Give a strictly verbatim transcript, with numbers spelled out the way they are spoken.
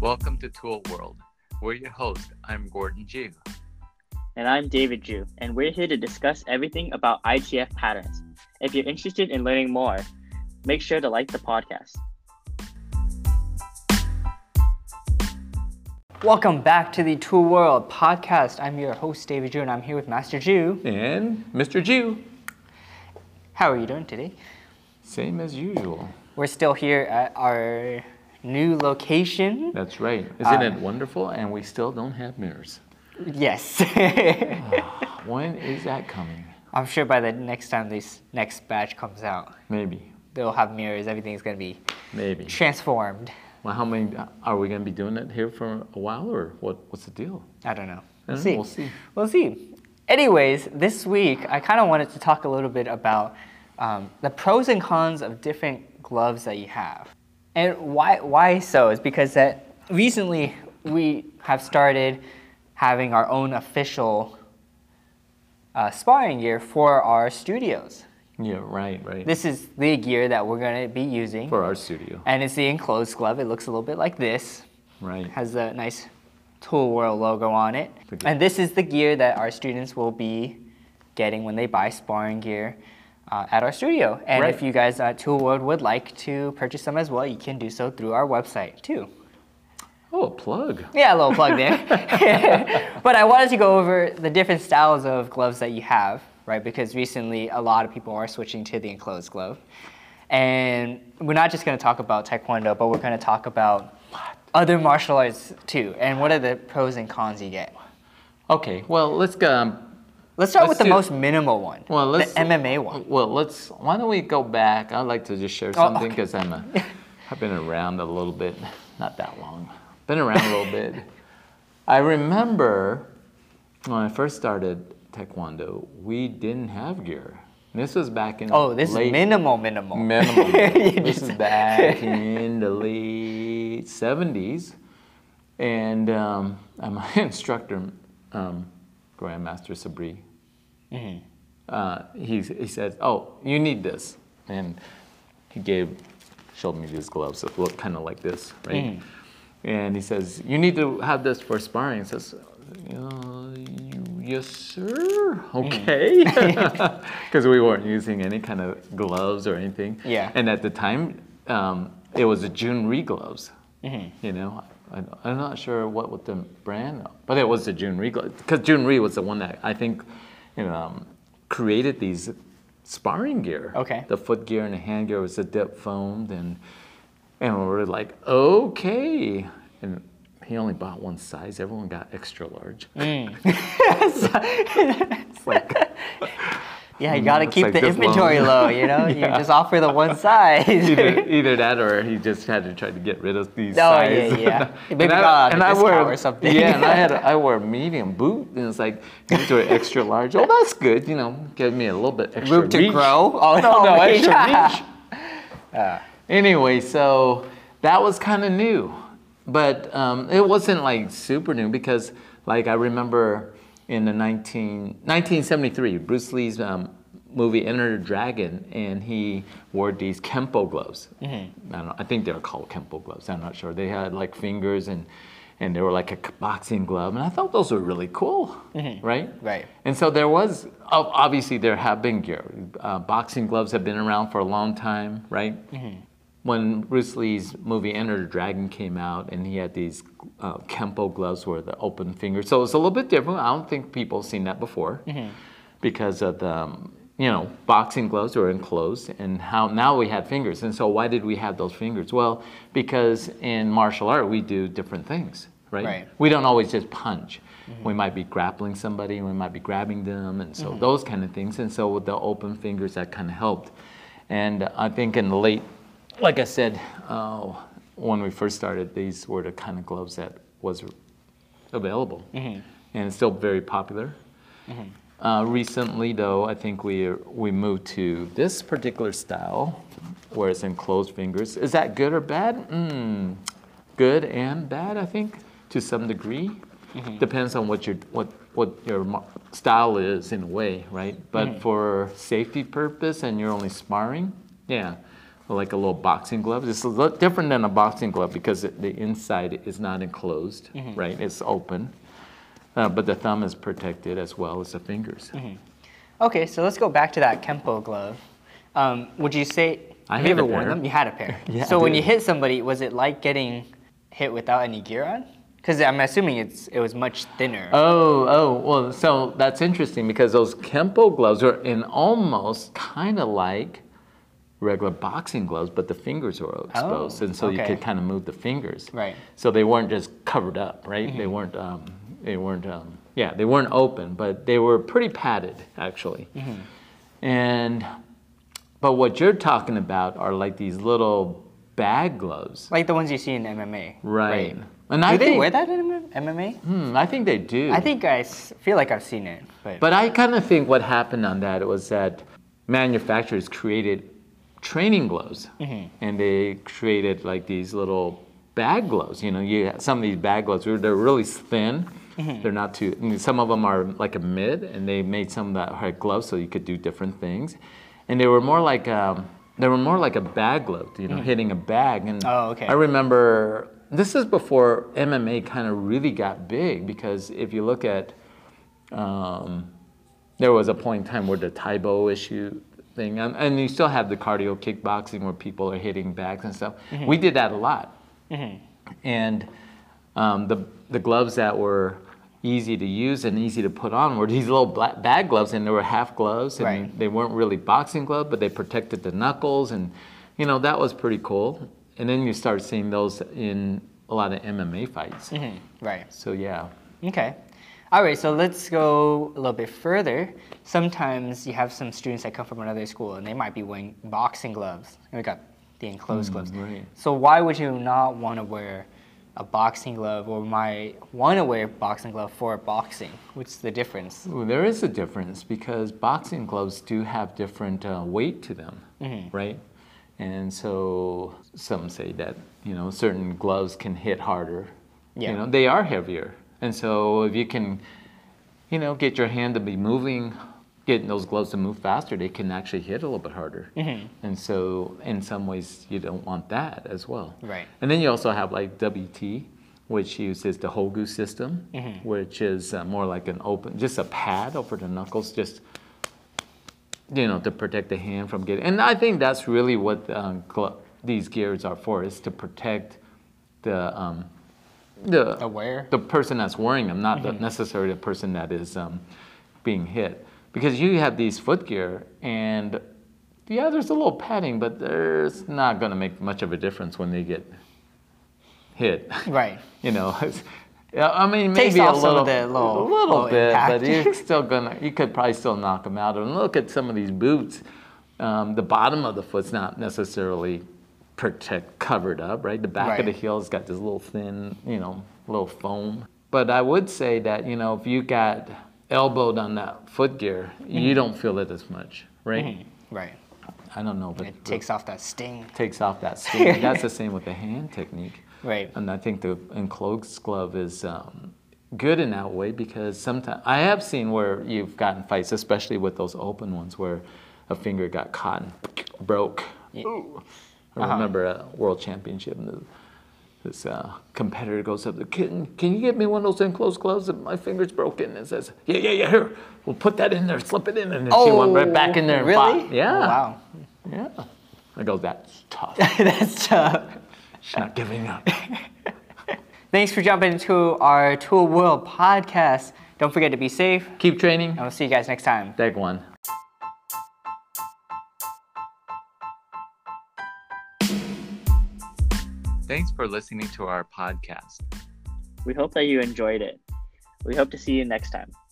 Welcome to Tool World. We're your host. I'm Gordon Ju. And I'm David Ju, and we're here to discuss everything about I G F patterns. If you're interested in learning more, make sure to like the podcast. Welcome back to the Tool World podcast. I'm your host, David Ju, and I'm here with Master Ju. And Mister Ju. How are you doing today? Same as usual. We're still here at our new location. That's right. Isn't Um, it wonderful? And we still don't have mirrors. Yes. When is that coming? I'm sure by the next time this next batch comes out, Maybe. they'll have mirrors. Everything's going to be Maybe. transformed. Well, how many are we going to be doing it here for a while, or what? What's the deal? I don't know. I We'll don't see. know, We'll see. We'll see. Anyways, this week, I kind of wanted to talk a little bit about um, the pros and cons of different gloves that you have. And why, why so is because that recently we have started having our own official uh, sparring gear for our studios. Yeah, right, right. This is the gear that we're going to be using. for our studio. And it's the enclosed glove. It looks a little bit like this. Right. Has a nice Tool World logo on it. Pretty. And this is the gear that our students will be getting when they buy sparring gear uh, at our studio. And Right. if you guys at Tool World would like to purchase them as well, you can do so through our website too. Oh, a plug. Yeah, a little plug there. But I wanted to go over the different styles of gloves that you have, right? Because recently a lot of people are switching to the enclosed glove. And we're not just going to talk about Taekwondo, but we're going to talk about other martial arts too. And what are the pros and cons you get? Okay, well, let's go. Um, Let's start Let's with the do- most minimal one, Well, let's the M M A one. Well, let's. Why don't we go back? I'd like to just share Oh, something okay. because I'm a, I've been around a little bit, not that long. Been around a little bit. I remember when I first started Taekwondo, we didn't have gear. This was back in Oh, this late, is minimal, minimal. minimal. You This just- is back in the late seventies, and um, and my instructor, um, Grandmaster Sabri, Mm-hmm. uh, he he said, "Oh, you need this," and he gave showed me these gloves that look kind of like this, right? Mm. And he says, "You need to have this for sparring." He says, uh, "Yes, sir. Okay," because we weren't using any kind of gloves or anything. Yeah. And at the time, um, it was the Junri gloves. Mm-hmm. You know, I, I'm not sure what with the brand, but it was the Junri glove because Junri was the one that I think, you know, um, created these sparring gear. Okay. The foot gear and the hand gear was the dip foamed, and and we were like, okay. And he only bought one size. Everyone got extra large. Mm. It's like, Yeah, you got to It's keep like the this inventory long. low, you know? You Yeah. just offer the one size. either, either that or he just had to try to get rid of these Oh, yeah, sizes. yeah. Maybe and got I, a and I discount wear, or something. Yeah, and I had a, I wore a medium boot, and it's like, these are extra large. Oh, that's good, you know, give me a little bit extra Room to reach. grow? Oh, no, no, reach. extra reach. Anyway, so that was kind of new, but um, it wasn't like super new because, like, I remember in the nineteen, nineteen seventy-three, Bruce Lee's um, movie Enter the Dragon, and he wore these Kempo gloves. Mm-hmm. I, don't know, I think they were called Kempo gloves. I'm not sure. They had like fingers and and they were like a boxing glove, and I thought those were really cool, mm-hmm. right? Right. And so there was, ob- obviously there have been gear. Uh, boxing gloves have been around for a long time, right? Mm-hmm. When Bruce Lee's movie Enter the Dragon came out, and he had these uh, Kempo gloves where the open fingers. So it's a little bit different. I don't think people have seen that before mm-hmm. because of the, um, you know, boxing gloves were enclosed, and how now we had fingers. And so why did we have those fingers? Well, because in martial art we do different things, right? Right. We don't always just punch. Mm-hmm. We might be grappling somebody, we might be grabbing them, and so mm-hmm. those kind of things. And so with the open fingers, that kind of helped. And I think in the late, like I said, uh, when we first started, these were the kind of gloves that was available, mm-hmm. and it's still very popular. Mm-hmm. Uh, recently, though, I think we we moved to this particular style, where it's enclosed fingers. Is that good or bad? Mm, good and bad, I think, to some degree. Mm-hmm. Depends on what your what what your mar- style is in a way, right? But mm-hmm. for safety purpose, and you're only sparring, yeah. like a little boxing glove. It's a little different than a boxing glove because it, the inside is not enclosed, mm-hmm. right? It's open, uh, but the thumb is protected as well as the fingers. Mm-hmm. Okay, so let's go back to that Kempo glove. Um, would you say, I have you had ever a worn pair. them? You had a pair. Yeah, so I when did. you hit somebody, was it like getting hit without any gear on? Because I'm assuming it's it was much thinner. Oh, oh, well, so that's interesting because those Kempo gloves are in almost kind of like regular boxing gloves, but the fingers were exposed, Oh, and so you okay. could kind of move the fingers. Right. So they weren't just covered up, right? Mm-hmm. They weren't, um, they weren't, um, yeah, they weren't open, but they were pretty padded actually. Mm-hmm. And, but what you're talking about are like these little bag gloves. Like the ones you see in M M A. Right. And Do I they think, wear that in M M A? Hmm, I think they do. I think I s- feel like I've seen it. But, But I kind of think what happened on that was that manufacturers created training gloves, mm-hmm. and they created like these little bag gloves. You know, you some of these bag gloves they're really thin. Mm-hmm. They're not too. I mean, some of them are like a mid, and they made some that had gloves so you could do different things, and they were more like um, they were more like a bag glove. You know, mm-hmm. hitting a bag. And oh, okay. I remember. This is before M M A kind of really got big because if you look at, um, there was a point in time where the Taibo issue thing, and, and you still have the cardio kickboxing where people are hitting bags and stuff. Mm-hmm. We did that a lot. Mm-hmm. And um, the, the gloves that were easy to use and easy to put on were these little black bag gloves, and they were half gloves, and right. they weren't really boxing gloves, but they protected the knuckles, and you know, that was pretty cool. And then you start seeing those in a lot of M M A fights. Mm-hmm. Right. So yeah. Okay. All right, so let's go a little bit further. Sometimes you have some students that come from another school and they might be wearing boxing gloves. And we got the enclosed Mm, gloves. right. So why would you not want to wear a boxing glove or might want to wear a boxing glove for boxing? What's the difference? Ooh, there is a difference because boxing gloves do have different uh, weight to them, mm-hmm. right? And so some say that, you know, certain gloves can hit harder. Yeah. You know, they are heavier. And so if you can, you know, get your hand to be moving, getting those gloves to move faster, they can actually hit a little bit harder. Mm-hmm. And so in some ways you don't want that as well. Right. And then you also have like W T, which uses the Hogu system, mm-hmm. which is uh, more like an open, just a pad over the knuckles, just you know, to protect the hand from getting, and I think that's really what um, glo- these gears are for, is to protect the um, the The wearer? the person that's wearing them, not Mm-hmm. the, necessarily the person that is um, being hit. Because you have these foot gear, and yeah, there's a little padding, but there's not going to make much of a difference when they get hit. Right. You know, it's, yeah, I mean, Takes maybe a off some little, of the little- a little little bit, impact. but you're still gonna, you could probably still knock them out. And look at some of these boots. Um, the bottom of the foot's not necessarily protect covered up, right? The back Right. of the heel's got this little thin, you know, little foam. But I would say that, you know, if you got elbowed on that foot gear, mm-hmm. you don't feel it as much, right? Mm-hmm. Right. I don't know, but It takes off that sting. takes off that sting. That's the same with the hand technique. Right. And I think the enclosed glove is um, good in that way because sometimes I have seen where you've gotten fights, especially with those open ones, where a finger got caught and broke. Yeah. Ooh. I Uh-huh. remember a world championship, and the, this uh, competitor goes up, can, can you get me one of those enclosed gloves? My finger's broken. And says, yeah, yeah, yeah, here, we'll put that in there, slip it in. And then she went right back in there and really? fought. Yeah. Oh, wow. Yeah. I go, that's tough. That's tough. She's not giving up. Thanks for jumping into our Tool World podcast. Don't forget to be safe, Keep training. and we'll see you guys next time. Take one. Thanks for listening to our podcast. We hope that you enjoyed it. We hope to see you next time.